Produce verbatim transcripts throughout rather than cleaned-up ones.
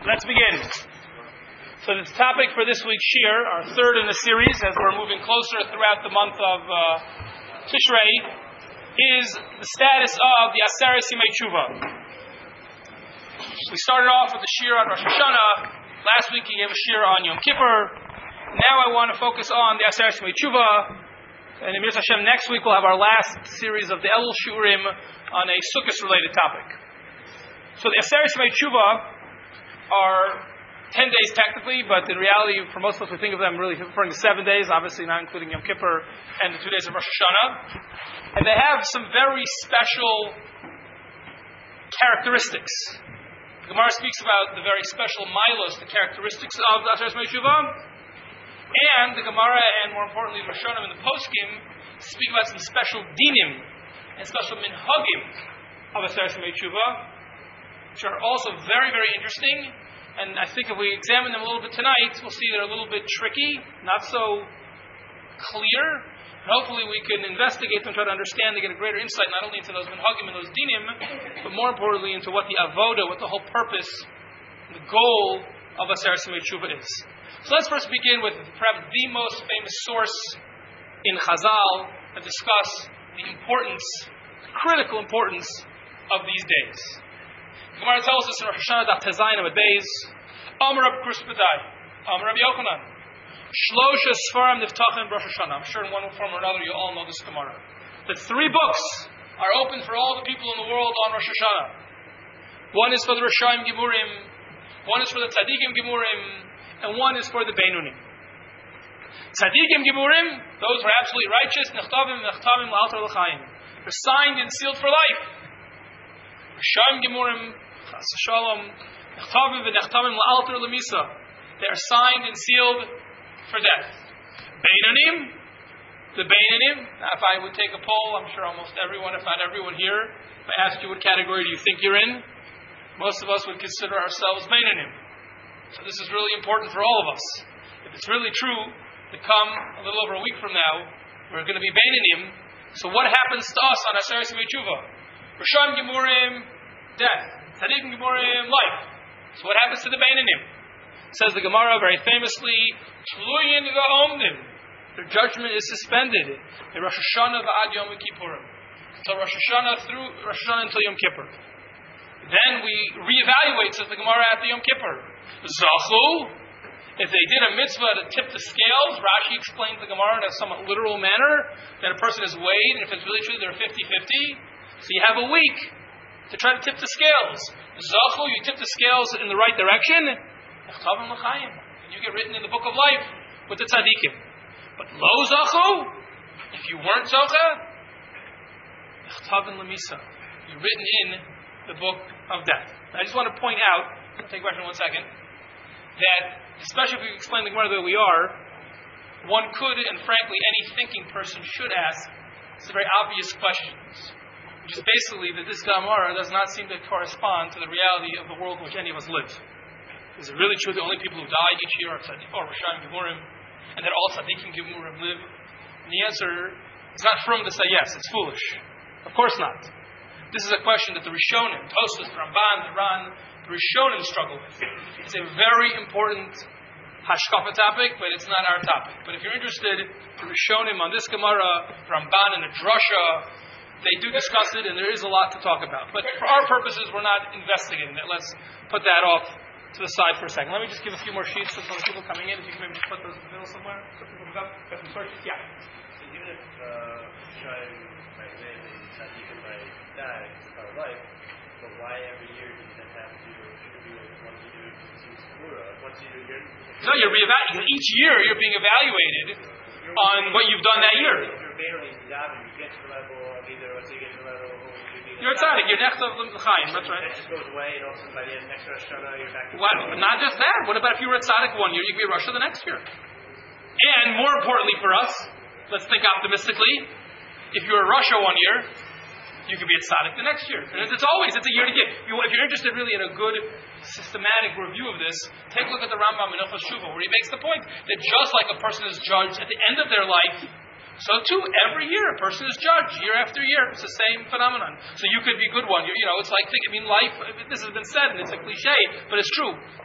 Let's begin. So the topic for this week's Shir, our third in the series, as we're moving closer throughout the month of uh, Tishrei, is the status of the Aseret Yemei Tshuva. We started off with the Shir on Rosh Hashanah. Last week he gave a Shir on Yom Kippur. Now I want to focus on the Aseret Yemei Tshuva. And in Mitzvah Hashem, next week we'll have our last series of the Elul Shurim on a Sukkot-related topic. So the Aseret Yemei Tshuva are ten days technically, but in reality, for most of us, we think of them really referring to seven days, obviously not including Yom Kippur and the two days of Rosh Hashanah. And they have some very special characteristics. The Gemara speaks about the very special milos, the characteristics of the Aseret Yemei Tshuva. And the Gemara, and more importantly, the Rishonim and the Poskim, speak about some special dinim and special minhagim of Aseret Yemei Tshuva, which are also very, very interesting. And I think if we examine them a little bit tonight, we'll see they're a little bit tricky, not so clear. And hopefully we can investigate them, try to understand, to get a greater insight not only into those minhagim and those dinim, but more importantly into what the avoda, what the whole purpose, the goal of Aseret Yemei Tshuva is. So let's first begin with perhaps the most famous source in Chazal to discuss the importance, the critical importance of these days. The Gemara tells us in Rosh Hashanah Daf Tezayin Amud Beis, Amar Rab Kris B'dai, Amar Rab Yochanan, Shlosha Sfarim Niftachim Rosh Hashanah. I'm sure in one form or another you all know this Gemara. The three books are open for all the people in the world on Rosh Hashanah. One is for the Rishaim Gemurim, one is for the Tzadikim Gemurim, and one is for the Beinunim. Tzadikim Gemurim, those who are absolutely righteous, Nechtavim Nechtavim La'alter L'chaim. They're signed and sealed for life. Rishaim Gemurim, Chas Shalom, Nechtavim Nechtavim La'alter L'misa. They are signed and sealed for death. Beinunim, the Beinunim. Now, if I would take a poll, I'm sure almost everyone, if not everyone here, if I asked you what category do you think you're in, most of us would consider ourselves Beinunim. So this is really important for all of us. If it's really true to come a little over a week from now, we're going to be Beinunim. So what happens to us on Aseret Yemei Tshuva? Rishaim Gemurim, death. Tzadikim Gemurim, life. So what happens to the Beinunim? Says the Gemara very famously, Tluyin v'omdim. Their judgment is suspended. In Rosh Hashanah v'ad Yom Kippurim. So Rosh Hashanah through Rosh Hashanah until Yom Kippur. Then we reevaluate, says the Gemara, at the Yom Kippur. Zachu, if they did a mitzvah to tip the scales, Rashi explains the Gemara in a somewhat literal manner, that a person is weighed, and if it's really true, they're fifty-fifty. So you have a week to try to tip the scales. Zachu, you tip the scales in the right direction, and you get written in the book of life with the tzaddikim. But lo zachu, if you weren't zocha, you're written in the book of death. I just want to point out, I'll take a question in one second, that, especially if we explain the Gemara the way we are, one could, and frankly any thinking person should ask, some very obvious questions, which is basically that this Gemara does not seem to correspond to the reality of the world in which any of us live. Is it really true that only people who die each year are tzaddik, or Rishaim Gemurim, and that all tzaddikim Gemurim live? And the answer is not from to say yes, it's foolish. Of course not. This is a question that the Rishonim, Tosfos, the Ramban, the Ran, the Rishonim struggle with. It's a very important hashkafa topic, but it's not our topic. But if you're interested, the Rishonim on this Gemara, Ramban, and the Drasha, they do discuss it, and there is a lot to talk about. But for our purposes, we're not investigating it. Let's put that off to the side for a second. Let me just give a few more sheets for the people coming in. If you can maybe just put those in the middle somewhere. So people can got some sources. Yeah. So even if Shine by live and Tzaddikim by die, it's our life, but why every year do you then have to contribute once you do it to Sikura? Once you do it, no, you're reevaluating. Each year you're being evaluated you're on what you've done that year. You're barely diving. You get to the level of either once you get to the level of you're tzaddik, you're next of the Chaim, that's right. That just goes away, and all of a sudden by the end of next Rosh Hashanah, you're back to what, not just that. What about if you were a tzaddik one year, you could be a Rosh the next year? And more importantly for us, let's think optimistically, if you're a Rosh one year, you could be a tzaddik the next year. And it's always, it's a year to give. If you're interested really in a good, systematic review of this, take a look at the Rambam in Hilchos Shuvah, where he makes the point that just like a person is judged at the end of their life, so too, every year a person is judged, year after year. It's the same phenomenon. So you could be a good one. You, you know, it's like, think, I mean, life, this has been said, and it's a cliche, but it's true.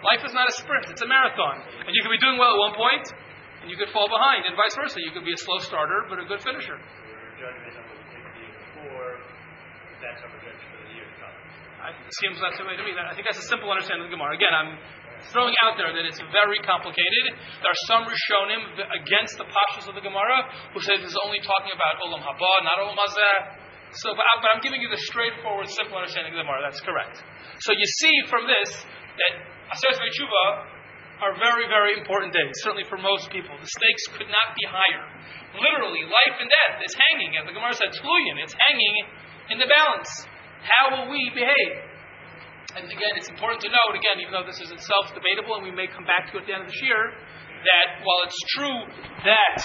Life is not a sprint, it's a marathon. And you could be doing well at one point, and you could fall behind, and vice versa. You could be a slow starter, but a good finisher. We're judging on what we did the year before, that's our projection for the year to come. It seems that's the way to me. I think that's a simple understanding of the Gemara. Again, I'm throwing out there that it's very complicated. There are some Rishonim against the pashas of the Gemara who say this is only talking about Olam Haba, not Olam Hazeh. So, but, I, but I'm giving you the straightforward, simple understanding of the Gemara. That's correct. So you see from this that Aseret Tshuva are very, very important days, certainly for most people. The stakes could not be higher. Literally, life and death is hanging, as the Gemara said, Tluyin, it's hanging in the balance. How will we behave? And again, it's important to note, again, even though this is itself debatable, and we may come back to it at the end of this year, that while it's true that,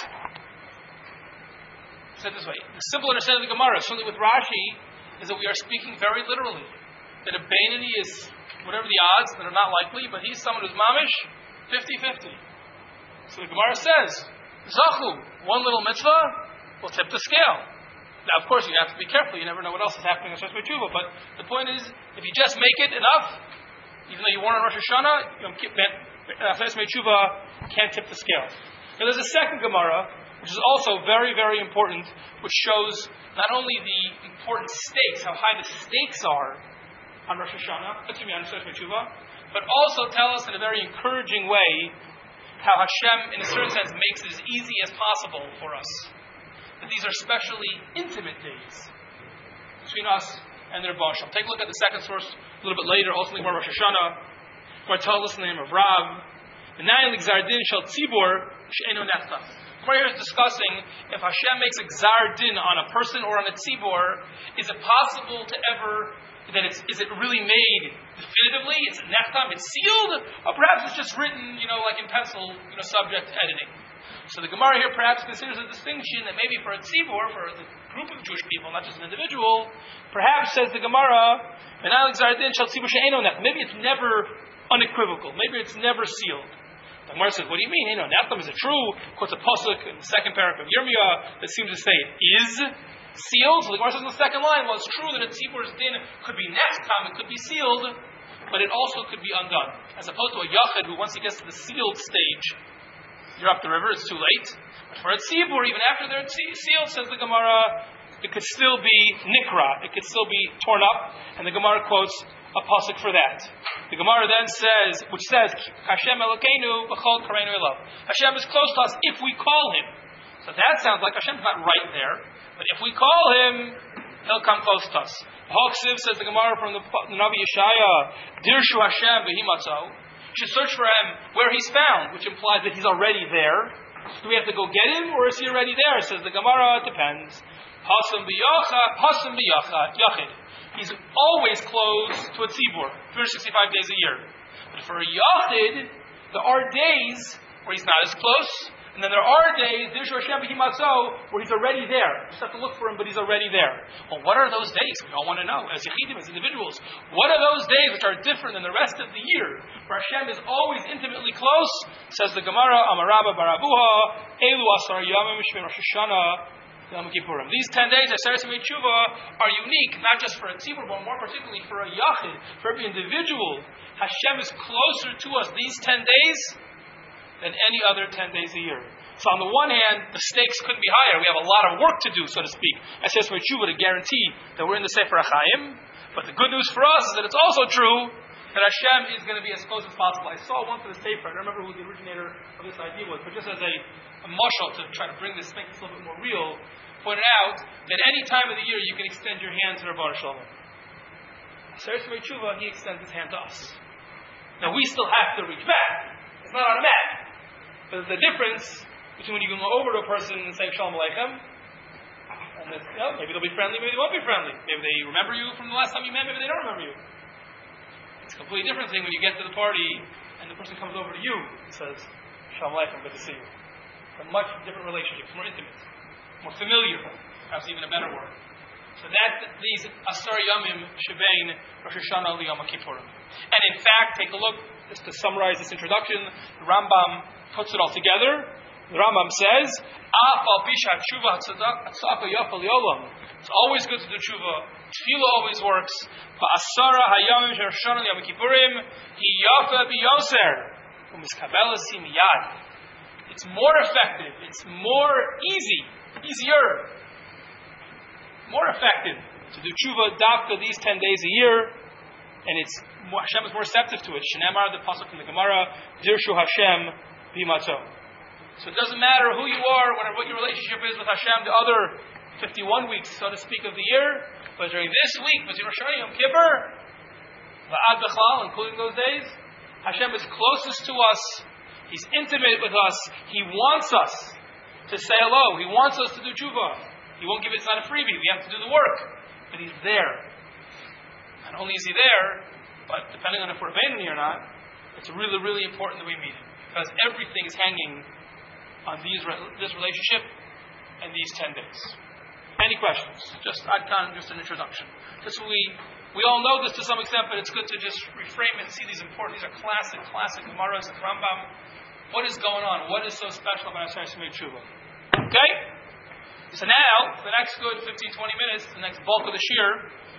said this way, the simple understanding of the Gemara, certainly with Rashi, is that we are speaking very literally. That a Bainani is whatever the odds that are not likely, but he's someone who's mamish, fifty-fifty. So the Gemara says, Zachu, one little mitzvah will tip the scale. Now, of course, you have to be careful. You never know what else is happening in Aseret Tshuva. But the point is, if you just make it enough, even though you weren't on Rosh Hashanah, Aseret Tshuva can't tip the scale. Now, there's a second Gemara, which is also very, very important, which shows not only the important stakes, how high the stakes are on Rosh Hashanah, excuse me, on Aseret Tshuva, but also tell us in a very encouraging way how Hashem, in a certain sense, makes it as easy as possible for us. That these are especially intimate days between us and the Rebbe Shalom. Take a look at the second source a little bit later, ultimately more Rosh Hashanah, where it tells us the name of Rav. V'nayin l'gzardin shel tzibur she'eno nechta. Where here is discussing if Hashem makes a gzar din on a person or on a tzibur, is it possible to ever, that it's, is it really made definitively? Is it nechtam? It's sealed? Or perhaps it's just written, you know, like in pencil, you know, subject to editing. So the Gemara here perhaps considers a distinction that maybe for a tzibur, for the group of Jewish people, not just an individual, perhaps, says the Gemara, maybe it's never unequivocal. Maybe it's never sealed. The Gemara says, what do you mean? You know, Nechtam, is it true? Quotes a pasuk in the second paragraph of Yirmiyah that seems to say it is sealed. So the Gemara says in the second line, well, it's true that a tzibur's din could be Nechtam, it could be sealed, but it also could be undone. As opposed to a Yachid who, once he gets to the sealed stage, you're up the river, it's too late. But for a tzibur, even after they're sealed, says the Gemara, it could still be nikra, it could still be torn up, and the Gemara quotes a pasuk for that. The Gemara then says, which says, Hashem Elokeinu b'chol kareinu elav. Hashem is close to us if we call Him. So that sounds like Hashem's not right there, but if we call Him, He'll come close to us. Hoksiv, says the Gemara from the, the Navi Yeshaya, Dirshu Hashem v'himatzau. You should search for Him where He's found, which implies that He's already there. Do we have to go get Him, or is He already there? Says the Gemara, it depends. Hasam b'yachid. He's always close to a tzibur, three hundred sixty-five days a year. But for a yachid, there are days where He's not as close, and then there are days, Dirshu Hashem v'himatzau, where He's already there. You just have to look for Him, but He's already there. Well, what are those days? We all want to know, as yachidim, as individuals. What are those days which are different than the rest of the year, where Hashem is always intimately close? Says the Gemara, Amarabba Barabuha, Elu Asar Yamim Shvim Rosh Hashanah, Yom Kippurim. These ten days of Aseret Tshuva are unique, not just for a tzibur, but more particularly for a yachid, for every individual. Hashem is closer to us these ten days than any other ten days a year. So on the one hand, the stakes couldn't be higher. We have a lot of work to do, so to speak, Aseret Tshuva, to guarantee that we're in the Sefer HaChaim. But the good news for us is that it's also true that Hashem is going to be as close as possible. I saw one for the Sefer. I don't remember who the originator of this idea was, but just as a, a mashal to try to bring this, make this a little bit more real, pointed out that any time of the year you can extend your hand to Rabban Shalom. Aseret Tshuva, He extends His hand to us. Now we still have to reach back. It's not automatic. But the difference between when you can go over to a person and say Shalom Aleichem, and this, you know, maybe they'll be friendly, maybe they won't be friendly. Maybe they remember you from the last time you met, maybe they don't remember you. It's a completely different thing when you get to the party and the person comes over to you and says, Shalom Aleichem, good to see you. It's a much different relationship. It's more intimate, more familiar, perhaps even a better word. So that these Asar Yamim Shebein Rosh Hashanah Liyom Kippurim. And in fact, take a look, just to summarize this introduction, the Rambam puts it all together. The Rambam says, It's always good to do tshuva. Tefillah always works. Ba'asara hayamim she'Rosh Yom Kippurim hiyafa biyoser u'miskabelas miyad. It's more effective. It's more easy, easier, more effective to do tshuva dafka these ten days a year, and it's more, Hashem is more receptive to it. Shneimar, the pasuk in the Gemara, Dirshu Hashem bimatzah. So it doesn't matter who you are, whatever what your relationship is with Hashem, the other fifty-one weeks, so to speak, of the year, but during this week, between Rosh Hashanah Yom Kippur, Va'ad Bechlal, including those days, Hashem is closest to us. He's intimate with us. He wants us to say hello. He wants us to do tshuva. He won't give it, it's not a freebie. We have to do the work. But He's there. Not only is He there, but depending on if we're abandoning or not, it's really, really important that we meet Him. Because everything is hanging on these this relationship and these ten days. Any questions? Just Ad Kan, just an introduction. Just we we all know this to some extent, but it's good to just reframe it and see these important. These are classic, classic Gemaras and Rambam. What is going on? What is so special about Aseret Shemei Tshuva? Okay? So now, for the next good fifteen, twenty minutes, the next bulk of the shir,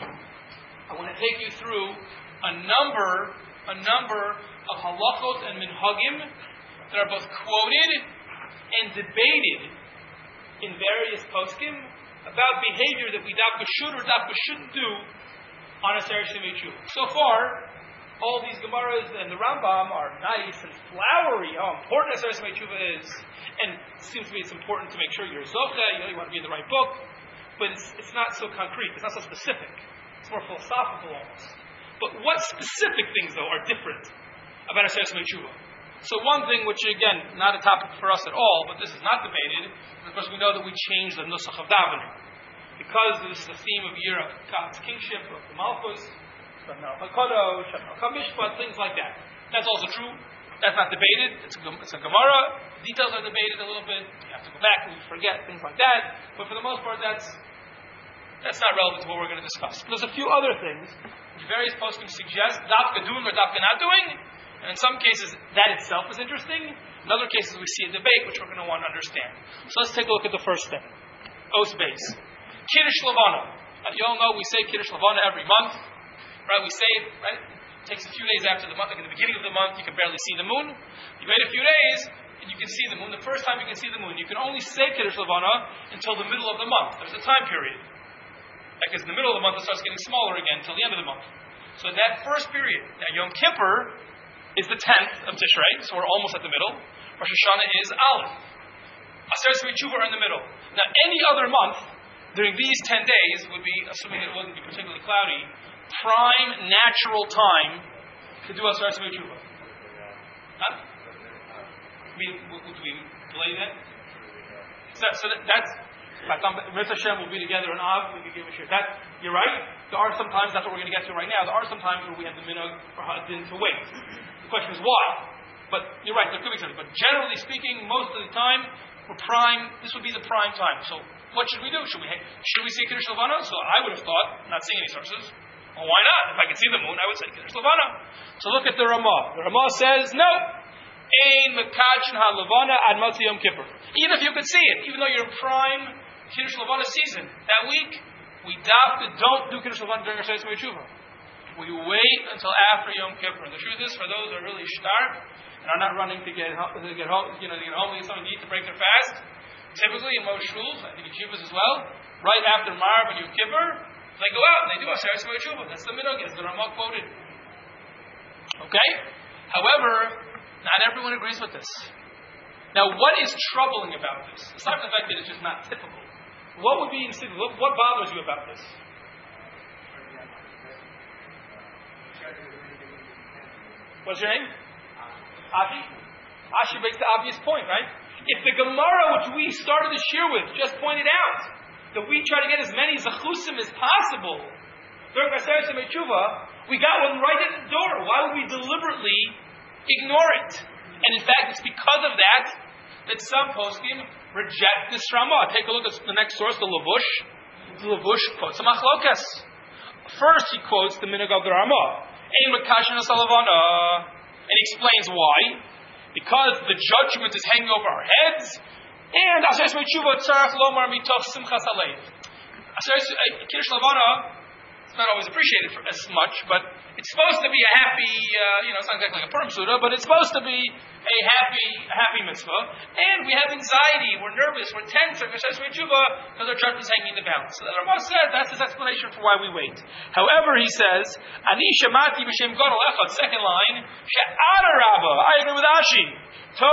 I want to take you through a number, a number of halachot and minhagim that are both quoted and debated in various poskim about behavior that we dafka should or dafka shouldn't do on Aseret Shemei Tshuva. So far, all these Gemaras and the Rambam are nice and flowery, how important Aseret Shemei Tshuva is. And it seems to me it's important to make sure you're Zocha, you know you want to be in the right book. But it's, it's not so concrete, it's not so specific. It's more philosophical almost. But what specific things, though, are different about Aseret Shemei Tshuva? So one thing, which again, not a topic for us at all, but this is not debated, is of course we know that we changed the Nusach of Davening. Because this is the theme of year of God's kingship, of the Malchus, things like that. That's also true. That's not debated. It's a, it's a Gemara. Details are debated a little bit. You have to go back and you forget things like that. But for the most part, that's that's not relevant to what we're going to discuss. But there's a few other things which various poskim suggest dafka doing or dafka not doing. And in some cases, that itself is interesting. In other cases, we see a debate which we're going to want to understand. So let's take a look at the first thing. Os base. Kiddush Levana. Now, you all know we say Kiddush Levana every month. Right, we say it, right? It takes a few days after the month, like in the beginning of the month, you can barely see the moon. You wait a few days, and you can see the moon. The first time you can see the moon, you can only say Kiddush Levana until the middle of the month. There's a time period. Because in the middle of the month, it starts getting smaller again until the end of the month. So that first period, now Yom Kippur is the tenth of Tishrei, so we're almost at the middle. Rosh Hashanah is Aleph. Aseret Shemei Tshuva are in the middle. Now any other month, during these ten days, would be, assuming it wouldn't be particularly cloudy, prime natural time to do Aseret Shemei Tshuva. Huh? We, would we delay that? So, so that, that's Mitzvah Hashem will be together in Av. We could give a share. That you're right. There are some times, that's what we're going to get to right now. There are some times where we have the minhag for Hadin to wait. The question is why. But you're right. There could be something. But generally speaking, most of the time we're prime. This would be the prime time. So what should we do? Should we should we say Kiddush Levana? So I would have thought, not seeing any sources. Well, why not? If I could see the moon, I would say Kiddush Levana. So look at the Ramah. The Ramah says, no. Ein Mekadshon HaLevana Ad Motzei Yom Kippur. Even if you could see it, even though you're in prime Kiddush Levana season, that week, we don't do Kiddush Levana during our Aseret Shemei Tshuva. We wait until after Yom Kippur. The truth is, for those who are really stark and are not running to get home, to get home, you know, to get home, to get something to eat to break their fast, typically in most shuls, I think in Shivas as well, right after Marv and Yom Kippur, they go out and they do Aseret Shemei Tshuva. That's the minhag, as the Ramah quoted. Okay? However, not everyone agrees with this. Now, what is troubling about this? Aside from the fact that it's just not typical, what would be what, what bothers you about this? What's your name? Ashi? Ashi makes the obvious point, right? If the Gemara, which we started this year with, just pointed out that we try to get as many zachusim as possible during Aseret Shemei Tshuva, we got one right at the door. Why would we deliberately ignore it? And in fact, it's because of that that some poskim reject this Ramah. Take a look at the next source, the Lavush. The Lavush quotes a machlokas. First, he quotes the minhag of the Ramah. Ein Mekadshon HaLevana. And he explains why. Because the judgment is hanging over our heads. And Aseret Shemei Tshuva tzarach lomar mitoch simchas halev. Kiddush Levana, it's not always appreciated for as much, but it's supposed to be a happy, uh, you know, it's not exactly like a Purim Suda, but it's supposed to be a happy, happy mitzvah. And we have anxiety, we're nervous, we're tense, because our judgment is hanging in the balance. So the Rambam said that's his explanation for why we wait. However, he says, Ani Shemati b'Shem Gadol Echad, second line, She'ara Rabba, I agree with Ashi. To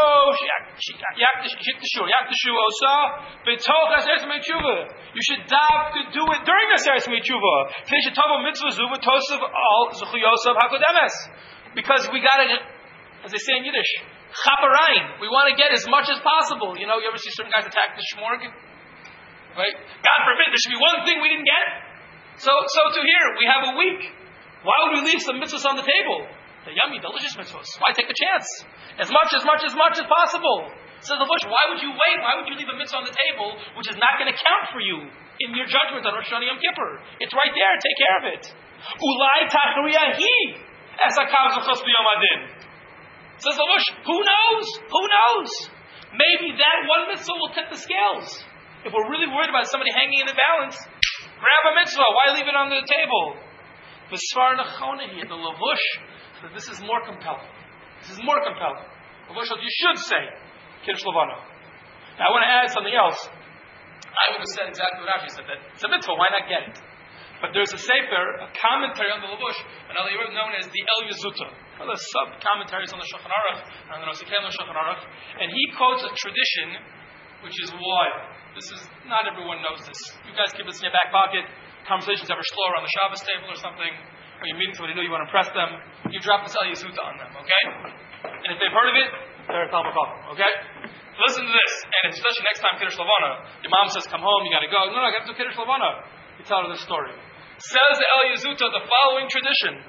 Yaktashu, Yaktashu Osa, B'toch Aseres Me'Tshuva. You should dav to do it during Aseres Me'Tshuva. They should tell mitzvah zu v'tosav al zuchuyosav hakodemes. Because we gotta, as they say in Yiddish, chaparain. We want to get as much as possible. You know, you ever see certain guys attack the shmorg? Right? God forbid, there should be one thing we didn't get. So, so to here, we have a week. Why would we leave some mitzvahs on the table? The yummy, delicious mitzvahs. Why take a chance? As much, as much, as much as possible. Says the Bush, why would you wait? Why would you leave a mitzvah on the table which is not going to count for you in your judgment on Rosh Hashanah Yom Kippur? It's right there. Take care of it. Ulai tachriyahi esakav zechos b'yom adin. Says the Bush, who knows? Who knows? Maybe that one mitzvah will tip the scales. If we're really worried about somebody hanging in the balance, grab a mitzvah. Why leave it on the table? The Svar Nechonahi, the Lavush, that this is more compelling. This is more compelling. Lavush, you should say Kiddush Levana. Now I want to add something else. I would have said exactly what Rashi said, that it's a mitzvah, why not get it? But there's a sefer, a commentary on the Lavush, known as the El Yezuta. One of the sub-commentaries on the Shulchan Aruch, on the Nosikaim Shulchan Aruch, and he quotes a tradition which is wild. This is, not everyone knows this. You guys keep this in your back pocket. Conversations ever slower on the Shabbos table or something, or you meet somebody new, you want to impress them, you drop this El Yezuta on them, okay? And if they've heard of it, they're a Talmud Chacham, okay? So listen to this, and especially next time Kiddush Levana, your mom says, come home, you got to go. No, no, I got to do Kiddush Levana. You tell her this story. Says the El Yezuta the following tradition.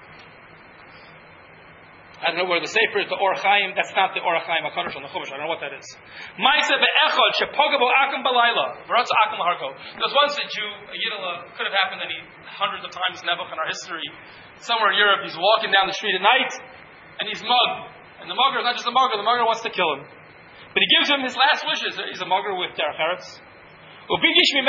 I don't know where the Sefer is, the Or Chaim, that's not the Or Chaim HaKadosh on the Chumash, I don't know what that is. Ma'aseh be'echad shepoga bo akum balayla, v'ratz akum l'harko. Because once a Jew, a Yidela, could have happened any hundreds of times in Nebuch in our history, somewhere in Europe, he's walking down the street at night, and he's mugged. And the mugger is not just a mugger, the mugger wants to kill him. But he gives him his last wishes. He's a mugger with derech eretz. And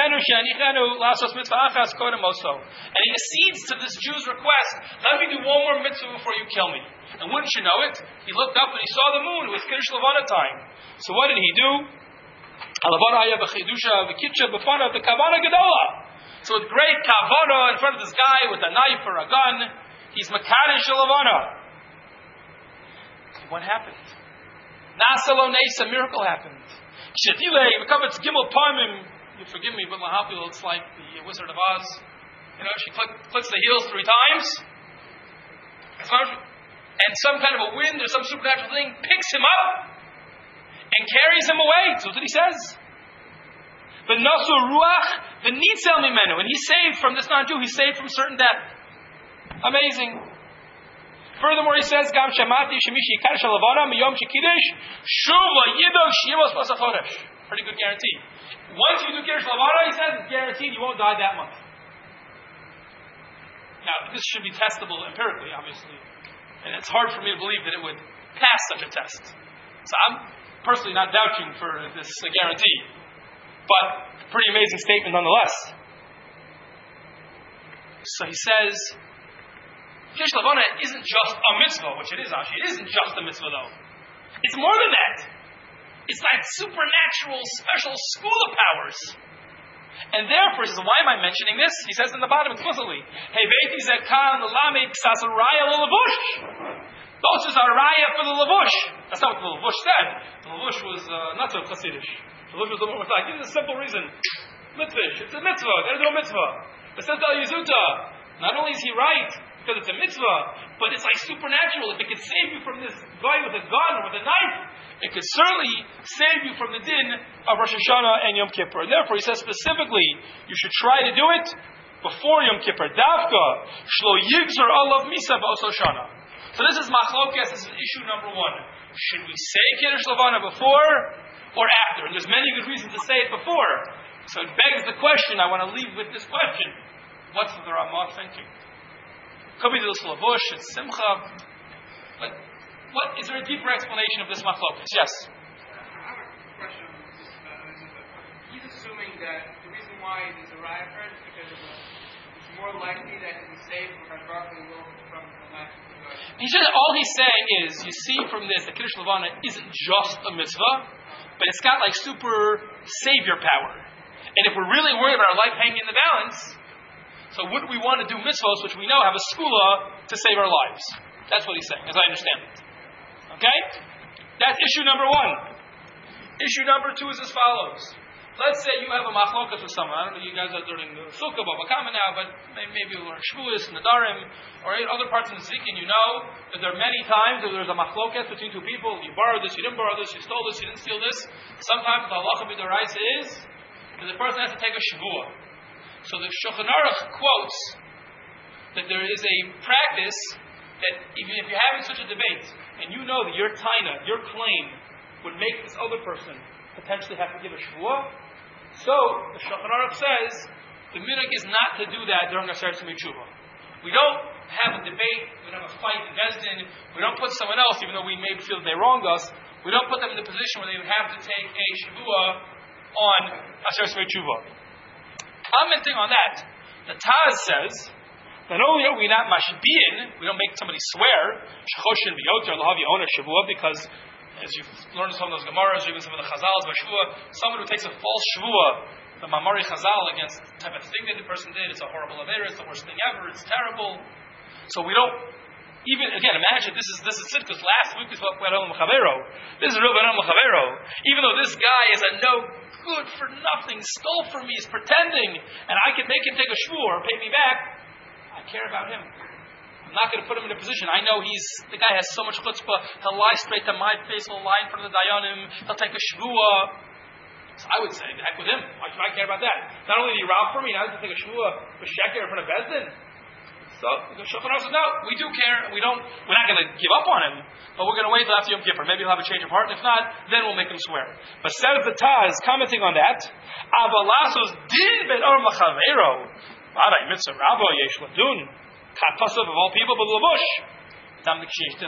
he accedes to this Jew's request, let me do one more mitzvah before you kill me. And wouldn't you know it, he looked up and he saw the moon. It was Kiddush Levana time. So what did he do? So with great kavana in front of this guy with a knife or a gun, he's Makadosh Levana. What happened? Nasalo Nes, a miracle happened. You forgive me, but Lahapil, it's like the Wizard of Oz. You know, she click, clicks the heels three times. And some kind of a wind or some supernatural thing picks him up and carries him away. That's what he says. The Nasu Ruach, the Nitzel Mimenu. And he's saved from this non-Jew, he's saved from certain death. Amazing. Furthermore, he says, Gam Shamati Shemishi Yikar Shalavana Miyom Shekidish Shuva Yidok Shivos Pasachodesh. Pretty good guarantee. Once you do Kiddush Levana, he says, it's guaranteed you won't die that month. Now, this should be testable empirically, obviously. And it's hard for me to believe that it would pass such a test. So I'm personally not vouching for this uh, guarantee. But, pretty amazing statement nonetheless. So he says, Kiddush Levana isn't just a mitzvah, which it is actually. It isn't just a mitzvah though. It's more than that. It's like supernatural, special school of powers. And therefore, he says, why am I mentioning this? He says in the bottom explicitly, Hey, Beiti Zekan Lalame Psas Raya Lalavush. Those is a raya for the lavush. That's not what the lavush said. The lavush was uh, not so chassidish. The lavush was a little more like, this is a simple reason. Mitzvah. It's a mitzvah. Gotta do a mitzvah. But says Al Yezuta, not only is he right, because it's a mitzvah, but it's like supernatural. If it could save you from this guy with a gun or with a knife, it could certainly save you from the din of Rosh Hashanah and Yom Kippur. And therefore, he says specifically, you should try to do it before Yom Kippur. Davka, shlo yigzor alav misa b'os Hoshana. So this is machlokes, this is issue number one. Should we say Kiddush Levana before or after? And there's many good reasons to say it before. So it begs the question, I want to leave with this question. What's the Ramah thinking? Could be this lavush, it's simcha. But what, is there a deeper explanation of this machlokes? Yes? I have a question on this. Uh, he's assuming that the reason why why there's a riot first? Because of the, it's more likely that he'll be safe from Baruch will from the life of the God. He said all he's saying is, you see from this, that Kiddush Levana isn't just a mitzvah, but it's got like super savior power. And if we're really worried about our life hanging in the balance, so wouldn't we want to do mitzvahs, which we know have a skula to save our lives? That's what he's saying, as I understand it. Okay? That's issue number one. Issue number two is as follows. Let's say you have a machlokas with someone. I don't know, you guys are learning the Sukkah, Bava Kama now, but maybe you'll learn Shavuos and the Darim, or other parts of the Zikin. You know that there are many times that there's a machlokas between two people. You borrowed this, you didn't borrow this, you stole this, you didn't steal this. Sometimes the halacha b'doraisa is that the person has to take a Shavuah. So the Shulchan Aruch quotes that there is a practice that even if you're having such a debate, and you know that your taina, your claim, would make this other person potentially have to give a Shavuah, so the Shulchan Aruch says the minhag is not to do that during a Aseret Tshuva. We don't have a debate, we don't have a fight in Bezdin, we don't put someone else, even though we may feel they wronged us, we don't put them in the position where they would have to take a Shavuah on Aseret Tshuva. Commenting on that, the Taz says, not only are we not mashbi'in, we don't make somebody swear, shechoshin v'yoter lahavi ona Shavuah, because as you've learned some of those Gemaras, or even some of the Chazals, Shvuah, someone who takes a false Shvuah, the Mamari Chazal, against the type of thing that the person did, it's a horrible Avera, it's the worst thing ever, it's terrible. So we don't, even, again, imagine, this is this is it, because last week we spoke about Be'elam Chavero. This is real Be'elam Chavero. Even though this guy is a no good for nothing, stole from me, is pretending, and I can make him take a Shvuah or pay me back, I care about him. I'm not going to put him in a position. I know he's, the guy has so much chutzpah, he'll lie straight to my face, he'll lie in front of the Dayanim, he'll take a Shvuah. So I would say, the heck with him. Why should I care about that? Not only did he rob for me, now he's going to take a Shvuah for sheker in front of Bezdin. So the Shulchan Aruch says, no, we do care, we don't, we're not going to give up on him, but we're going to wait till after Yom Kippur. Maybe he'll have a change of heart, and if not, then we'll make him swear. But says the Taz, commenting on that, Avalasos din ben or machavero, Arai mitzvah rabo yesh ladun, Kapasav of all people, but Lavush. It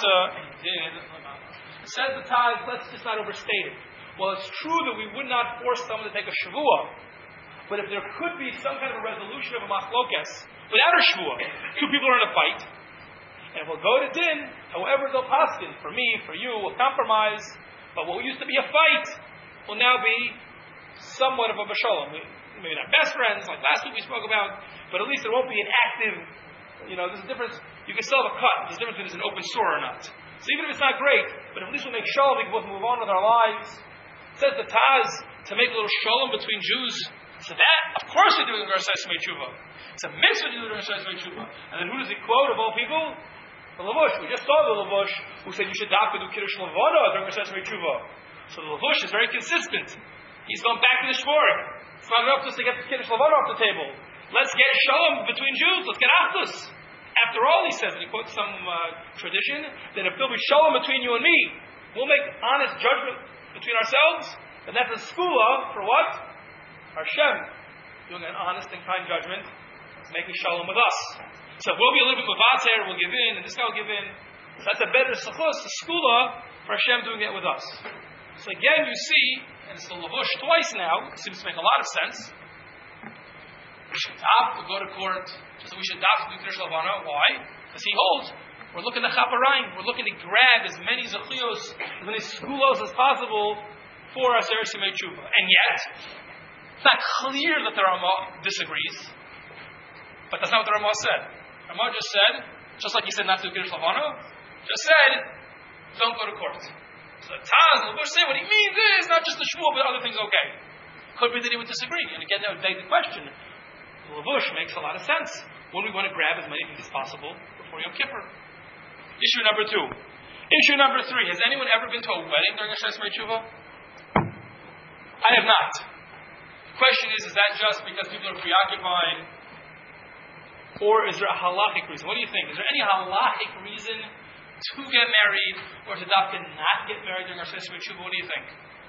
says the Taz, let's just not overstate it. Well, it's true that we would not force someone to take a Shavuah, but if there could be some kind of a resolution of a machlokes without a Shavuah, two people are in a fight, and we'll go to din, however they'll paskin, for me, for you, we'll compromise, but what used to be a fight will now be somewhat of a basholem. Maybe not best friends, like last week we spoke about, but at least there won't be an active. You know, there's a difference. You can still have a cut. There's a difference between it's an open sore or not. So even if it's not great, but at least we'll make shalom, we can both move on with our lives. It says the Taz, to make a little shalom between Jews. So that, of course, we're doing Rosh Hashanah Tshuva. It's a mitzvah to do Rosh Hashanah Tshuva. And then who does he quote of all people? The Lavush. We just saw the Lavush who said you should dafka do Kiddush Levana during Rosh Hashanah Tshuva. So the Lavush is very consistent. He's going back to the Shvuah. It's not enough just to get the Kiddush Levana off the table. Let's get shalom between Jews. Let's get achdus. After all, he says, and he quotes some uh, tradition, that if there'll be shalom between you and me, we'll make honest judgment between ourselves, and that's a skula for what? Hashem doing an honest and kind judgment, making shalom with us. So we'll be a little bit mavater, we'll give in, and this guy will give in. So that's a better sechus, a skula for Hashem doing that with us. So again, you see, and it's the Lavush twice now, it seems to make a lot of sense. We should stop, we'll go to court. So we should daf do Kiddush Levana. Why? Because he holds, we're looking to chaparayim, we're looking to grab as many zechios, as many skulos as possible for our Aseret Tshuva. And yet, it's not clear that the Ramah disagrees, but that's not what the Ramah said. Ramah just said, just like he said not to do Kiddush Levana, just said, don't go to court. So the Taz, the Bush say what he means is not just the Shmuel, but other things okay. Could be that he would disagree. And again, that would beg the question. The Lavush makes a lot of sense when we want to grab as many things as possible before Yom Kippur. Issue number two. Issue number three. Has anyone ever been to a wedding during a Shas Tshuva? I have not. The question is, is that just because people are preoccupied? Or is there a halachic reason? What do you think? Is there any halachic reason to get married or to dafka not get married during a Shas Tshuva? What do you think?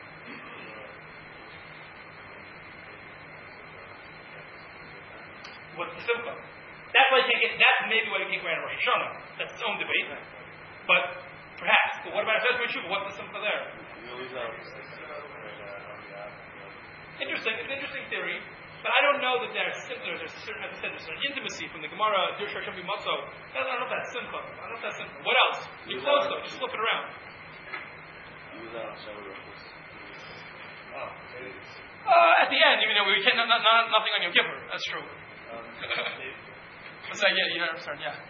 What's the simcha? That's why you can't get, that's maybe why you can't go out of Rosh Hashanah. That's its own debate. But perhaps. But what about Aseret Tshuva? What's the simcha there? Interesting. It's an interesting theory. But I don't know that they're similar. There's a certain, as I said, there's an intimacy from the Gemara, Dir Shar Shem B'Matzo. I don't know if that's simcha. I don't know if that's simcha. What else? You're close though. Just flip it around. Uh, at the end, you know, we can't, not, not, nothing on Yom Kippur. That's true. Um, What's that? Yeah, yeah, sorry, yeah.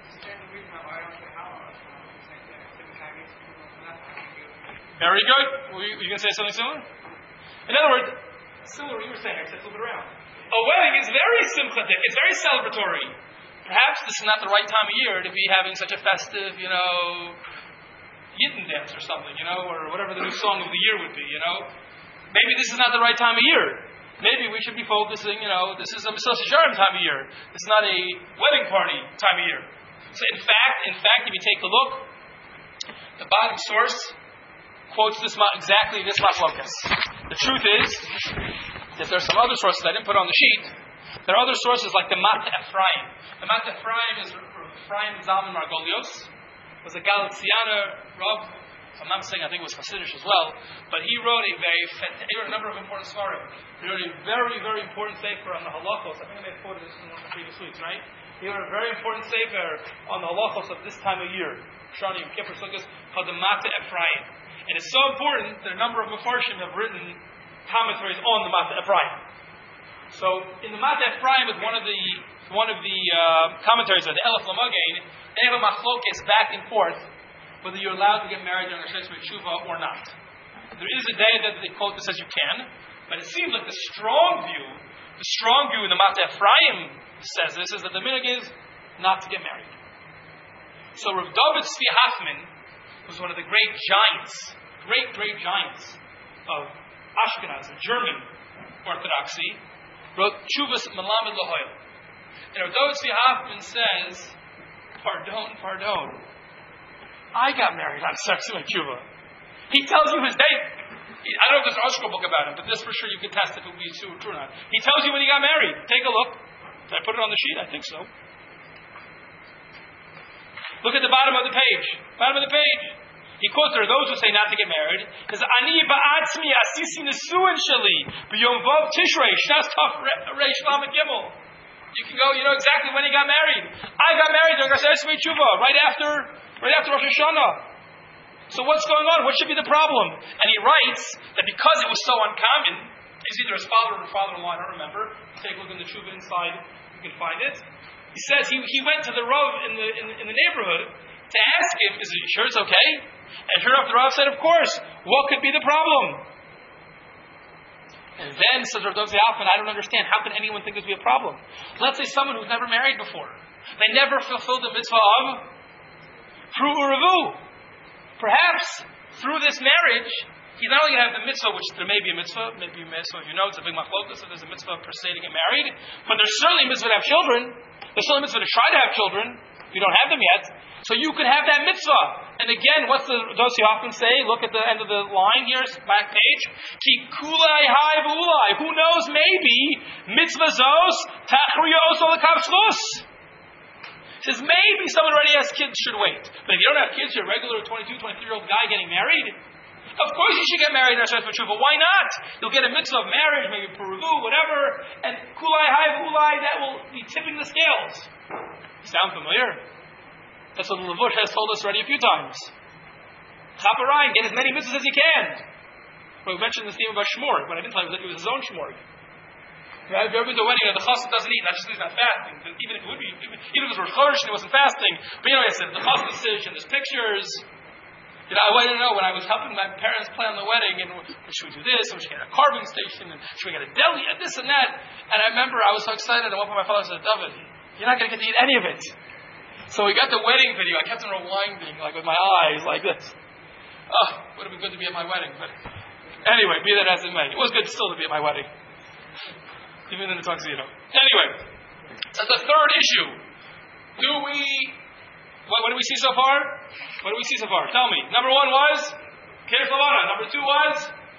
Very good. Were you, were you going to say something similar? In other words, similar to what you were saying, I said flip it around. A wedding is very simchatic. It's very celebratory. Perhaps this is not the right time of year to be having such a festive, you know, Yidden dance or something, you know, or whatever the new song of the year would be, you know. Maybe this is not the right time of year. Maybe we should be focusing, you know, this is a Mesos Yesharim time of year. It's not a wedding party time of year. So in fact, in fact, if you take a look, the bottom source quotes this exactly this machlokas. The truth is that there are some other sources I didn't put on the sheet. There are other sources like the Mat Ephraim. The Mat Ephraim is Ephraim Zalman Margolios. Was a Galizianer Rav. I'm not saying I think it was Hasidish as well, but he wrote a very he wrote a number of important svarim. He wrote a very, very important sefer on the halachos. I think I may have quoted this in one of the previous weeks, right? He wrote a very important sefer on the halachos of this time of year, Shani Yom Kippur Sukkos, called the Mat Ephraim. And it's so important that a number of Mefarshim have written commentaries on the Mat Ephraim. So in the Mat Ephraim, with one of the one of the uh, commentaries of the Elef Lamagain, they have a machlokes back and forth whether you're allowed to get married during a Sheshes Tshuva or not. There is a day that they quote that says you can, but it seems like the strong view, the strong view in the Mat Ephraim says this, is that the minhag is not to get married. So Rav David Tzvi Hoffman was one of the great giants, great, great giants of Ashkenaz, of German Orthodoxy, wrote Tshuvas Melamed Lahoyel. And Rav David Tzvi Hoffman says, pardon, pardon, I got married on Sexu and Tshuva. He tells you his date. I don't know if there's an Oshko book about him, but this for sure you can test if it would be true or not. He tells you when he got married. Take a look. Did I put it on the sheet? I think so. Look at the bottom of the page. Bottom of the page. He quotes, there are those who say not to get married. Because Ani ba'atzmi asisi nesuin sheli b'yom vav tishrei shnas taf reish lamed gimel. You can go, you know exactly when he got married. I got married during Aseret Tshuva, right after Right after Rosh Hashanah. So what's going on? What should be the problem? And he writes that because it was so uncommon, he's either his father or father-in-law, I don't remember. Take a look in the Tshuva inside, you can find it. He says he, he went to the Rav in the, in the in the neighborhood to ask him, is he sure it's okay? And sure enough, the Rav said, of course. What could be the problem? And then, says Rav Dov Hoffman, I don't understand. How can anyone think this would be a problem? Let's say someone who's never married before. They never fulfilled the mitzvah of Pru Uravu. Perhaps through this marriage, he's not only going to have the mitzvah, which there may be a mitzvah, maybe a mitzvah, if you know, it's a big machlokas, so there's a mitzvah per se to get married, but there's certainly a mitzvah to have children. There's certainly a mitzvah to try to have children. You don't have them yet. So you could have that mitzvah. And again, what's the Dosi Hoffman say? Look at the end of the line here, back page. Ki kulai hai v'ulai. Who knows, maybe, mitzvah zos, tachriya oso l'kavshlus. Says maybe someone already has kids should wait. But if you don't have kids, you're a regular twenty-two, twenty-three-year-old guy getting married. Of course you should get married in Aseret Tshuva. Why not? You'll get a mitzvah of marriage, maybe Peruvu, whatever, and kulai hai v'ulai, that will be tipping the scales. Sound familiar? That's what the Levush has told us already a few times. Chaparine, get as many mitzvahs as you can. Well, we mentioned this theme about Shmorg, but I didn't tell you that it was his own Shmorg. Have you ever been to a wedding that the chassid doesn't eat? Not just he's not fasting. Even if it would be, even if it was Rosh Chodesh and he wasn't fasting. But you know, I said the chassid decision. There's pictures. You know, I wanted to know when I was helping my parents plan the wedding, and should we do this? And should we get a carving station? And should we get a deli? And this and that. And I remember I was so excited. And one point my father said, "David, you're not going to get to eat any of it." So we got the wedding video. I kept on rewinding, like with my eyes, like this. Oh, would have been good to be at my wedding, but anyway, be that as it may, it was good still to be at my wedding. Even in the tuxedo. Anyway, that's the third issue. Do we, what, what do we see so far? What do we see so far? Tell me. Number one was Keres Lavana. Number two was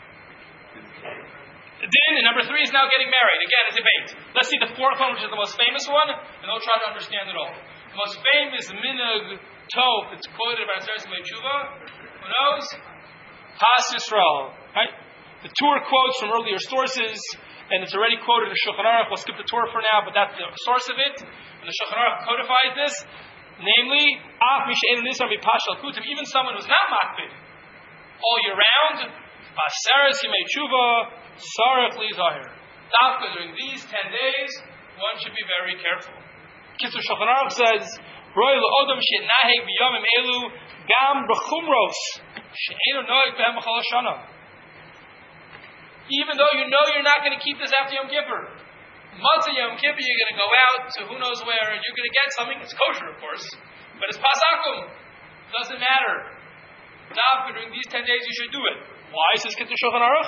Din. And number three is now getting married. Again, a debate. Let's see the fourth one, which is the most famous one, and we'll try to understand it all. The most famous minhag tov that's quoted by Aseret Tshuva. Who knows? Pas Yisrael. Right? The Tur quotes from earlier sources. and it's already quoted in the Shulchan Aruch. We'll skip the Torah for now, but that's the source of it. And the Shulchan Aruch codifies this, namely, Af Mishein Nisar Mipashal Kutim, even someone who's not makpid all year round, Baseres Yimei Tshuva, Sarach Li Zahir. Dafka during these ten days, one should be very careful. Kitzur Shulchan Aruch says, Roy L'Odom She'naheg B'Yomim Elu Gam B'Chumros She'enu Noeg B'Hem B'Chol HaShana. Even though you know you're not going to keep this after Yom Kippur. Matzah Yom Kippur, you're going to go out to who knows where, and you're going to get something. It's kosher, of course, but it's pasakum. Doesn't matter. Dafka during these ten days, you should do it. Why? Says Kitzur Shulchan Aruch.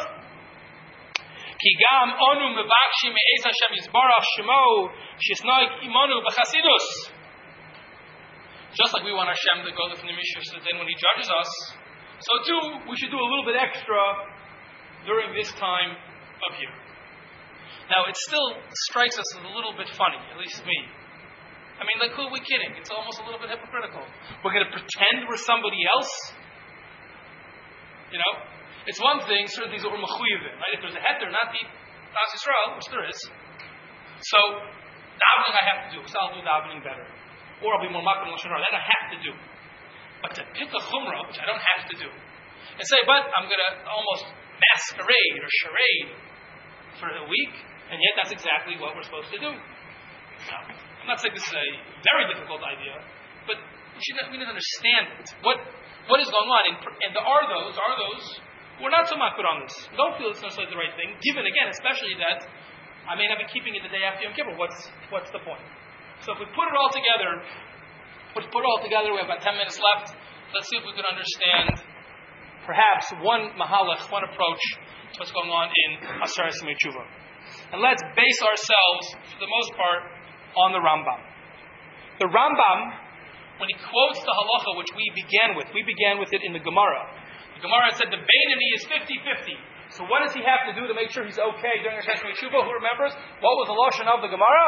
Ki gam onu mevakshim me'ez Hashem yizbarach shemo shisnoik imonu b'chasidus. Just like we want Hashem to go from the Mishra, so then when He judges us, so too we should do a little bit extra during this time of year. Now, it still strikes us as a little bit funny, at least me. I mean, like, who are we kidding? It's almost a little bit hypocritical. We're going to pretend we're somebody else? You know? It's one thing, certain things that we're mechuyevin, right? If there's a heter, not the Nas Yisrael, which there is. So, davening I have to do, because I'll do davening better. Or I'll be more makbid Lashon Hara. That I have to do. But to pick a chumrah, which I don't have to do, and say, but I'm going to almost masquerade or charade for a week, and yet that's exactly what we're supposed to do. Now, I'm not saying this is a very difficult idea, but we should not, we need to understand it. What what is going on? And, and there are those, are those who are not so makbid on this. Don't feel it's necessarily the right thing, given again, especially that I may not be keeping it the day after Yom Kippur. What's what's the point? So if we put it all together, let's put it all together. We have about ten minutes left. Let's see if we can understand perhaps one mahalach, one approach to what's going on in Aseres Yemei Tshuva. And let's base ourselves, for the most part, on the Rambam. The Rambam, when he quotes the halacha which we began with, we began with it in the Gemara. The Gemara said the Beinoni is fifty-fifty. So what does he have to do to make sure he's okay during Aseres Yemei Tshuva? Who remembers? What was the lashon of the Gemara?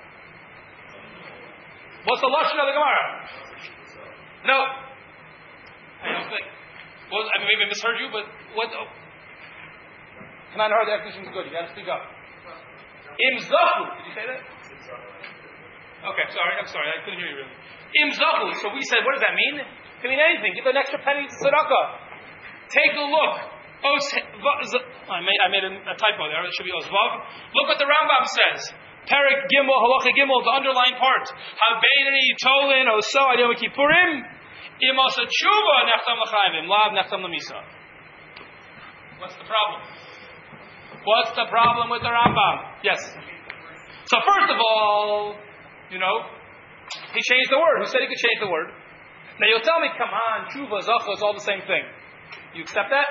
What's the lashon of the Gemara? No. I don't think. Well, I mean, maybe I misheard you, but what? Oh. Can I hear the definition is good? You got to speak up. Im zachu. Did you say that? Okay, sorry. I'm sorry. I couldn't hear you really. Im zachu. So we said, what does that mean? It can mean anything. Give an extra penny to tzedakah. Take a look. Os, I made, I made a, a typo there. It should be osvav. Look what the Rambam says. Perek Gimel, Halacha Gimel, the underlying part. Habeinani Tolin Oso Adiyom Kippurim. Im Osa Tshuva Nechtam L'Chayim. Lav Nechtam L'Misa. What's the problem? What's the problem with the Rambam? Yes. So first of all, you know, he changed the word. Who said he could change the word? Now you'll tell me, come on, Tshuva, Zacha is all the same thing. You accept that?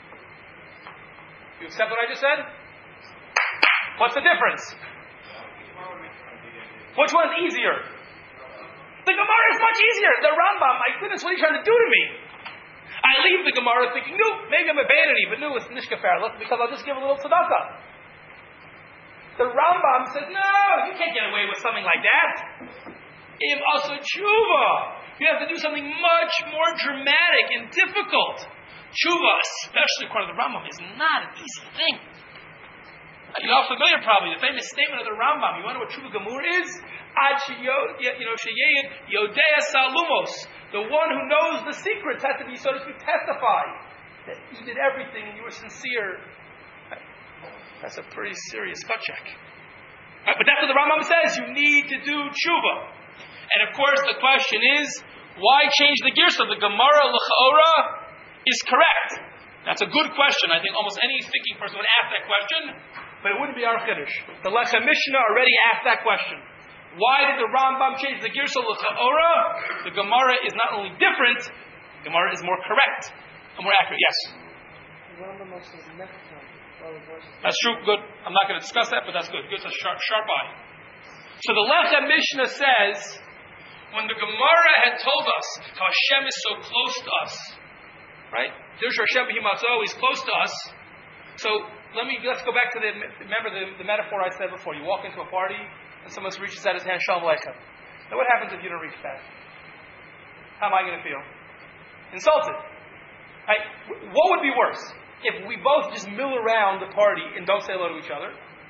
You accept what I just said? What's the difference? Which one's easier? The Gemara is much easier. The Rambam, my goodness, what are you trying to do to me? I leave the Gemara thinking, no, maybe I'm a vanity, but no, it's nishkafer, because I'll just give a little tzedakah. The Rambam says, no, you can't get away with something like that. Im asa tshuva. You have to do something much more dramatic and difficult. Tshuva, especially according to the Rambam, is not an easy thing. You're all familiar probably, the famous statement of the Rambam. You want to know what Tshuva Gemur is? Ad you know, sheyed yodea salumos. The one who knows the secrets has to be, so to speak, testify that you did everything and you were sincere. That's a pretty serious gut check. Right, but that's what the Rambam says. You need to do tshuva. And of course, the question is, why change the gears? So the Gemara l'chaora is correct. That's a good question. I think almost any thinking person would ask that question, but it wouldn't be our chiddush. The Lechem Mishnah already asked that question. Why did the Rambam change the gears? So l'chaora, the Gemara is not only different, the Gemara is more correct and more accurate. Yes. That's true. Good. I'm not going to discuss that, but that's good. Good. It's a sharp, sharp eye. So the Lechem Mishnah says, when the Gemara had told us how Hashem is so close to us, right? There's Hashem B'himatzo, He's close to us. So let me let's go back to the remember the, the metaphor I said before. You walk into a party and someone reaches out his hand, Shalom Aleichem. Now what happens if you don't reach back? How am I going to feel? Insulted. Right? What would be worse? If we both just mill around the party and don't say hello to each other,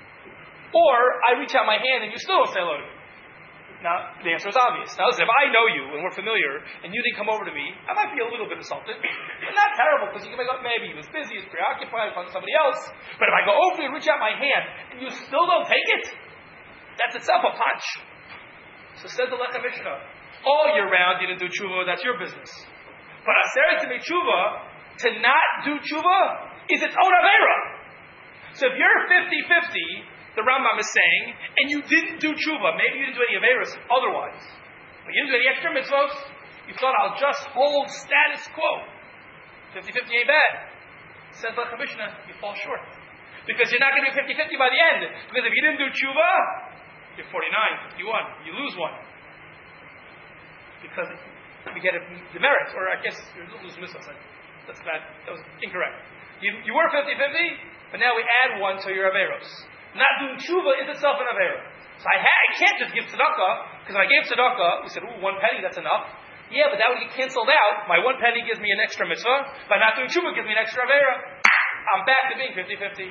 Or I reach out my hand and you still don't say hello to me. Now, the answer is obvious. Now listen, if I know you and we're familiar and you didn't come over to me, I might be a little bit insulted. But not terrible, because you can make up, maybe he was busy, he was preoccupied, talking to somebody else. But if I go over and reach out my hand and you still don't take it, that's itself a punch. So says the Lechem Mishnah, all year round you didn't do tshuva, that's your business. But aseret to make tshuva, to not do tshuva, is its own avera. So if you're fifty-fifty, the Rambam is saying, and you didn't do tshuva, maybe you didn't do any averas otherwise, but you didn't do any extra mitzvos, you thought, I'll just hold status quo. fifty-fifty ain't bad. Says Lechem Mishnah, you fall short. Because you're not going to be fifty-fifty by the end. Because if you didn't do tshuva, you're forty-nine, fifty-one. You lose one. Because you get a demerit, or I guess you lose mitzvahs. That's bad. That was incorrect. You, you were fifty-fifty, but now we add one to your averos. Not doing tshuva is itself an avera. So I, ha- I can't just give tzedakah, because if I gave tzedakah, we said, ooh, one penny, that's enough. Yeah, but that would get canceled out. My one penny gives me an extra mitzvah. By not doing tshuva gives me an extra avera. I'm back to being fifty-fifty.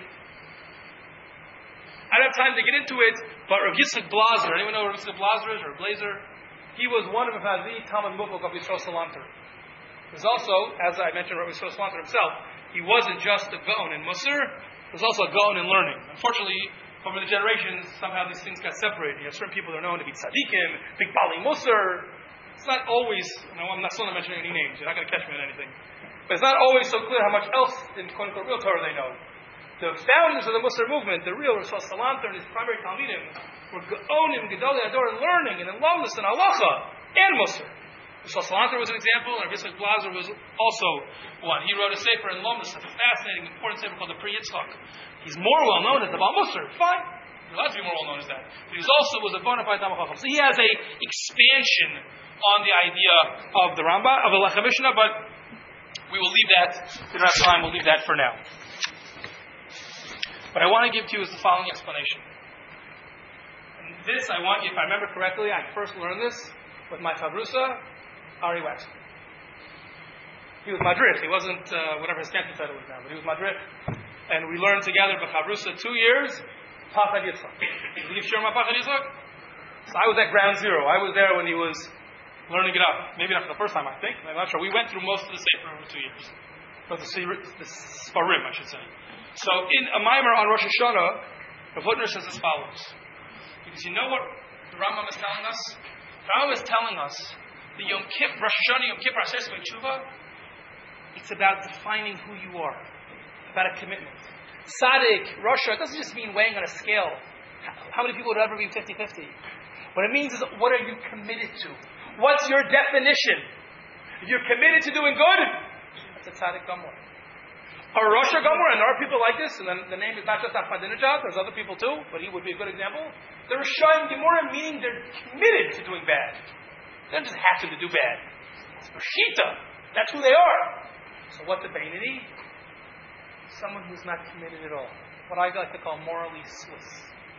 I don't have time to get into it, but Rav Yitzchak Blazer, anyone know who Rav Yitzchak Blazer is, or Blazer? He was one of the Talmud Muflok of Yisrael Salanter. There's also, as I mentioned, Rav Yisrael Salanter himself, he wasn't just a Gaon in Musar, he was also a Gaon in learning. Unfortunately, over the generations, somehow these things got separated. You have certain people that are known to be tzaddikim, big Bali Musar. It's not always, you know, I'm not still not mentioning any names, you're not going to catch me on anything. But it's not always so clear how much else in quote-unquote real Torah they know. The founders of the Musar movement, the real Rosh Salanter and his primary Talmidim, were Gaonim, Gedolei Hador, in learning and in Lomdus and Halacha and Musar. Rosh Salanter was an example, and Rav Yitzchak Blazer was also one. He wrote a sefer in Lomdus, a fascinating, important sefer called the Pri Yitzchak. He's more well known as the Baal Musar. Fine. You're allowed to be more well known as that. But he also was a bona fide Talmid Chacham. So he has a expansion on the idea of the Rambam, of the Lechem Mishnah, but we will leave that. If we don't have time, we'll leave that for now. What I want to give to you is the following explanation. And this, I want you, if I remember correctly, I first learned this with my Chavrusa, Ari Waxman. He was Madrid. He wasn't uh, whatever his fancy title is now, but he was Madrid. And we learned together with Chavrusa two years, Pachad Yitzchak. Did you share my Pachad Yitzchak? So I was at ground zero. I was there when he was learning it up. Maybe not for the first time, I think. I'm not sure. We went through most of the Sefer over two years. Or the, the Sfarim, I should say. So in a Maimer on Rosh Hashanah, Rav Hutner says as follows. Because you know what the Rambam is telling us? The Rambam is telling us the Yom Kippur, Rosh Hashanah, Yom Kippur, Aseret Tshuva, it's about defining who you are. About a commitment. Tzaddik, Rasha, it doesn't just mean weighing on a scale. How many people would ever be fifty-fifty? What it means is, what are you committed to? What's your definition? If you're committed to doing good, that's a Tzaddik Gamor. A Rasha Gamor, and there are people like this, and then the name is not just Ahmadinejad, there's other people too, but he would be a good example. The Rishayim Gemora, meaning they're committed to doing bad. They don't just happen to do bad. It's Rashita. That's who they are. So what's a Beinoni? Someone who's not committed at all. What I like to call morally Swiss.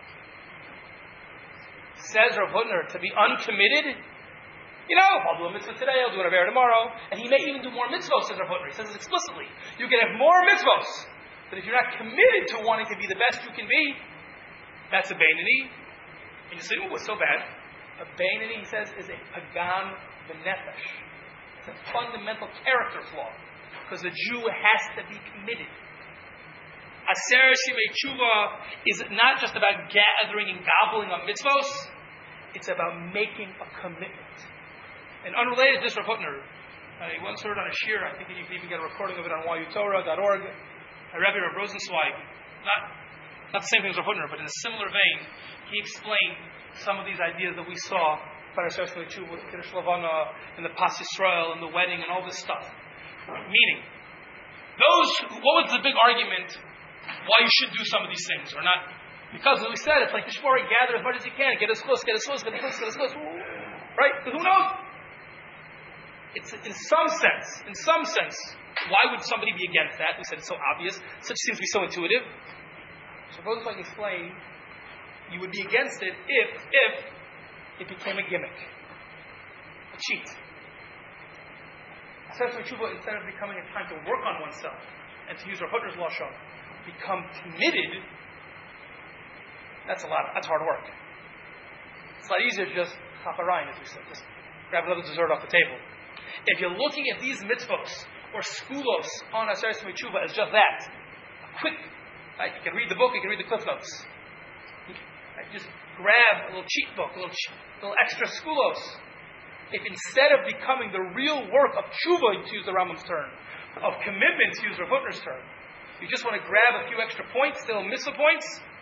Says Rav Hutner, to be uncommitted, you know, I'll do a mitzvah today, I'll do an avera tomorrow, and he may even do more mitzvahs, says Rav Hutner. He says it explicitly. You can have more mitzvahs, but if you're not committed to wanting to be the best you can be, that's a Beinoni. And you say, oh, what's so bad? A Beinoni, he says, is a Pagan B'nefesh. It's a fundamental character flaw. Because the Jew has to be committed. Aseret Shimei Tshuva is not just about gathering and gobbling up mitzvos. It's about making a commitment. And unrelated to this, Rav Hutner, I once heard on a shir, I think you can even get a recording of it on y u torah dot org, a Rebbe Rav Rosenzweig, not, not the same thing as Rav Hutner, but in a similar vein, he explained some of these ideas that we saw about Aseret Shimei Tshuva, the Kiddush Lavana, and the Pas Yisrael, and the wedding, and all this stuff. Meaning, those, what was the big argument why you should do some of these things, or not? Because, as we said, it's like the Shmori, gather as much as you can, get as close, get as close, get as close, get as close, right? Because who knows? It's, in some sense, in some sense, why would somebody be against that? We said it's so obvious, such seems to be so intuitive. So suppose if I can explain, you would be against it if, if it became a gimmick, a cheat. Aseret Tshuva, instead of becoming a time to work on oneself, and to use our Hutner's Lashon, become committed, That's a lot. That's hard work. It's a lot easier to just chaparayim, as we said, just grab another dessert off the table. If you're looking at these mitzvos or skulos on Aseres Tshuva as just that, a quick, right? You can read the book, you can read the cliff notes. Right? Just grab a little cheat book, a little, little extra skulos. If instead of becoming the real work of tshuva, to use the Rambam's term, of commitment, to use Rav Hutner's term, you just want to grab a few extra points, still mitzvah points,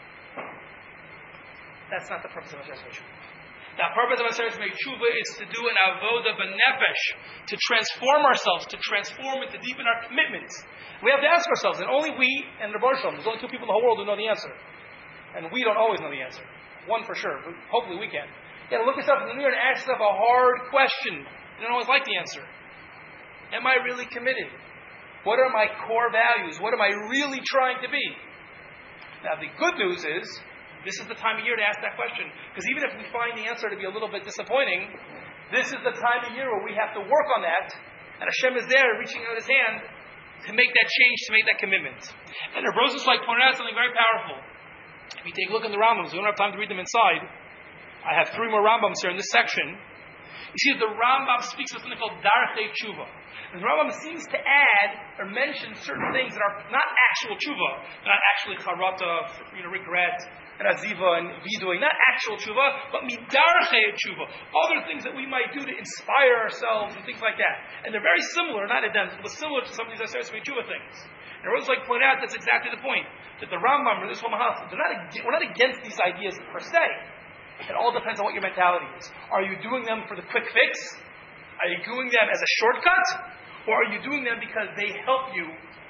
that's not the purpose of Aseres Tshuva. The purpose of Aseres Tshuva is to do an avoda b'nefesh, to transform ourselves, to transform and to deepen our commitments. We have to ask ourselves, and only we and the Baruch Shalom, there's only two people in the whole world who know the answer. And we don't always know the answer. One for sure, but hopefully we can. You got to look yourself in the mirror and ask yourself a hard question. You don't always like the answer. Am I really committed? What are my core values? What am I really trying to be? Now the good news is, this is the time of year to ask that question. Because even if we find the answer to be a little bit disappointing, this is the time of year where we have to work on that. And Hashem is there reaching out His hand to make that change, to make that commitment. And Rav Rosenzweig pointed out something very powerful. If you take a look in the Rambams, we don't have time to read them inside. I have three more Rambams here in this section. You see, the Rambam speaks of something called Darchei Tshuva. And the Rambam seems to add or mention certain things that are not actual tshuva, not actually charata, you know, regret, and aziva, and vidui, not actual tshuva, but midarchei tshuva, other things that we might do to inspire ourselves and things like that. And they're very similar, not identical, but similar to some of these Aseres Tshuva things. And Rose like point out that's exactly the point. That the Rambam or this one Mahas, they're not, we're not against these ideas per se. It all depends on what your mentality is. Are you doing them for the quick fix? Are you doing them as a shortcut? Or are you doing them because they help you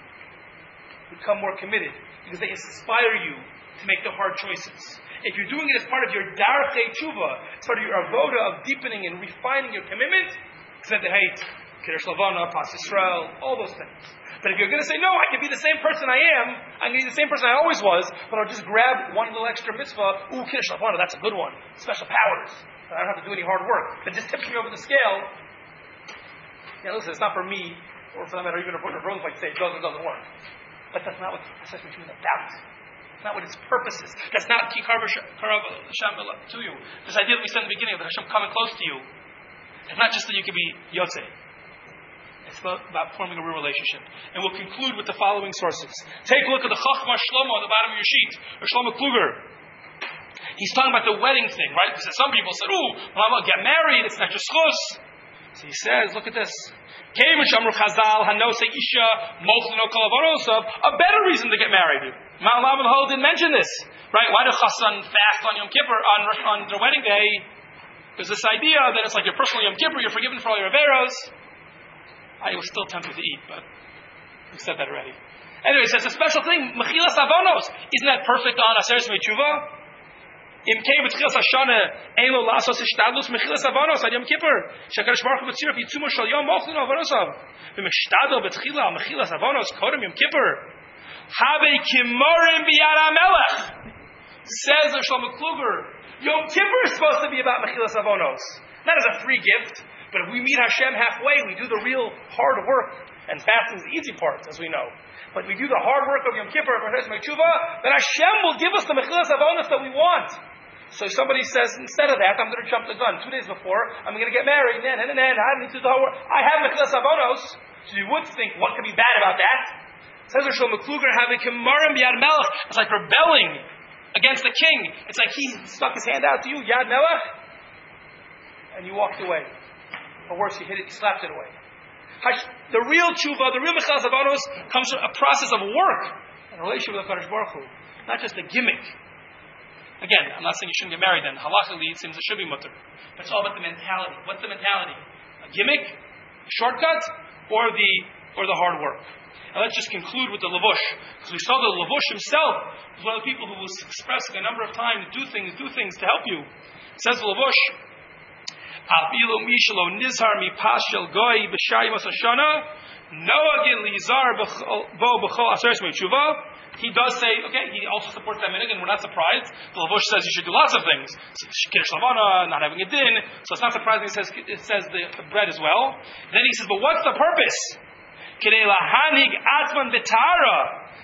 become more committed? Because they inspire you to make the hard choices. If you're doing it as part of your darchei tshuva, as part of your avoda of deepening and refining your commitment, said the hate, Kiddush Lavana, Pas Yisrael, all those things. But if you're going to say, no, I can be the same person I am, I'm going to be the same person I always was, but I'll just grab one little extra mitzvah, ooh, Kiddush Lavana, that's a good one. Special powers. I don't have to do any hard work. It just tips me over the scale. Yeah, listen, it's not for me, or for that matter, even if Rav Rosenzweig say it does or doesn't work. But that's not what Aseres Tshuva is about. It's not what its purpose is. That's not ki karva Hashem to you. This idea that we said in the beginning of Hashem coming close to you, it's not just that you can be yotzei. It's about, about forming a real relationship. And we'll conclude with the following sources. Take a look at the Chachma Shlomo on the bottom of your sheet, or Shlomo Kluger. He's talking about the wedding thing, right? Because some people said, ooh, well, I'm going to get married, it's not just chus. So he says, look at this. A better reason to get married. Mount Lavan Hol didn't mention this. Right? Why do Chassan fast on Yom Kippur, on, on their wedding day? There's this idea that it's like your personal Yom Kippur, you're forgiven for all your averos. I was still tempted to eat, but we said that already. Anyway, so it's a special thing. Mechilas Avonos. Isn't that perfect on Aseres Tshuva? Im kei b'tchilas hashana ein lo lasos ishtadlus mechilas avonos ad Yom Kippur shekadosh Baruch Hu b'tziruf yitzumo shel yom mochnu avonosav v'meshtadol b'tchila mechilas avonos kodem Yom Kippur habe kimorim b'yad HaMelech. Says the Shlomo Kluger, Yom Kippur is supposed to be about mechilas avonos, not as a free gift, but if we meet Hashem halfway, we do the real hard work, and fasting is the easy part, as we know. But we do the hard work of Yom Kippur of Aseres Tshuva, then Hashem will give us the mechilas avonos that we want. So somebody says, instead of that, I'm going to jump the gun. Two days before, I'm going to get married, and then, and then, I need to do the whole work. I have mechilas avonos, so you would think, what could be bad about that? Says Shlomo Kluger, having kimarim b'yad melech. It's like rebelling against the king. It's like he stuck his hand out to you, yad melech, and you walked away. Or worse, you hit it, you slapped it away. The real tshuva, the real mechilas avonos, comes from a process of work and a relationship with the Kadosh Baruch Hu, not just a gimmick. Again, I'm not saying you shouldn't get married then. Halachically, it seems it should be mutter. But it's all about the mentality. What's the mentality? A gimmick? A shortcut? Or the or the hard work? And let's just conclude with the Lavush. Because we saw that the Lavush himself was one of the people who was expressing a number of times, do things, do things to help you. It says the Lavush, Afilu mishalo nizhar mipashel goy b'shayim asashana noagin lizar bo b'chol aseres me'tshuva. He does say, okay, he also supports that minhag, and we're not surprised. The Lavush says you should do lots of things. Kiddush Lavana, not having a din. So it's not surprising it says, it says the, the bread as well. Then he says, but what's the purpose? Kidei lahanig atman v'tara.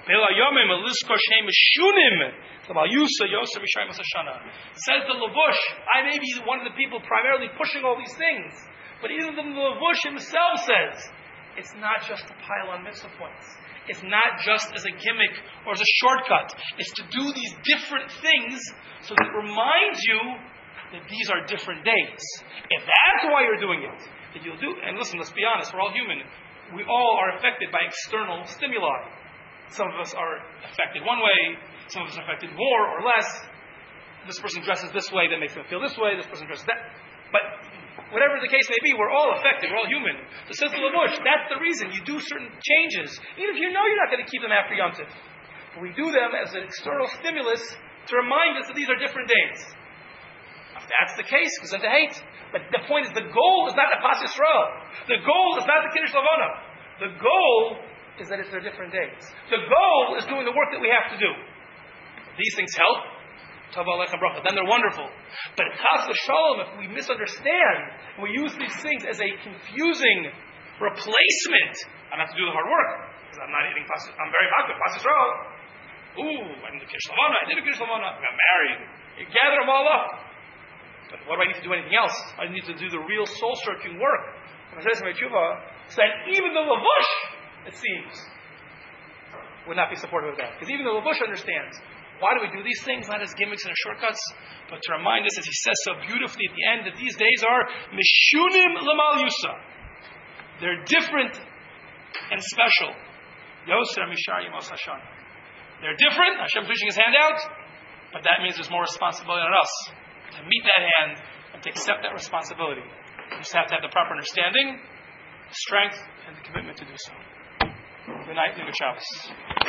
Says the Levush, I may be one of the people primarily pushing all these things, but even the Levush himself says, it's not just to pile on mitzvah points. It's not just as a gimmick or as a shortcut. It's to do these different things so that it reminds you that these are different days. If that's why you're doing it, that you'll do, and listen, let's be honest, we're all human. We all are affected by external stimuli. Some of us are affected one way, some of us are affected more or less. This person dresses this way, that makes them feel this way, this person dresses that. But whatever the case may be, we're all affected, we're all human. So says the Levush, that's the reason you do certain changes, even if you know you're not going to keep them after Yom Tov. But we do them as an external stimulus to remind us that these are different days. If that's the case, because then to hate. But the point is, the goal is not the Pas Yisrael. The goal is not the Kiddush Lavona. The goal is that it's their different days. The goal is doing the work that we have to do. These things help. Then they're wonderful. But Chas v'Shalom, if we misunderstand, and we use these things as a confusing replacement, I don't have to do the hard work because I'm not eating Pas. I'm very hot with Pas Yisrael. Ooh, I did the Kiddush Lavona. I did the Kiddush Lavona. I got married. You gather them all up. But what do I need to do anything else? I need to do the real soul-searching work. And I said to my tshuva, said even the Levush, it seems, would not be supportive of that. Because even the Levush understands. Why do we do these things? Not as gimmicks and as shortcuts, but to remind us, as he says so beautifully at the end, that these days are Mishunim Lamal Yusa. They're different and special. Yoser Mishar Yemos Hashanah. They're different. Hashem pushing his hand out, but that means there's more responsibility on us to meet that hand and to accept that responsibility. You just have to have the proper understanding, the strength, and the commitment to do so. Good night and good Shabbos.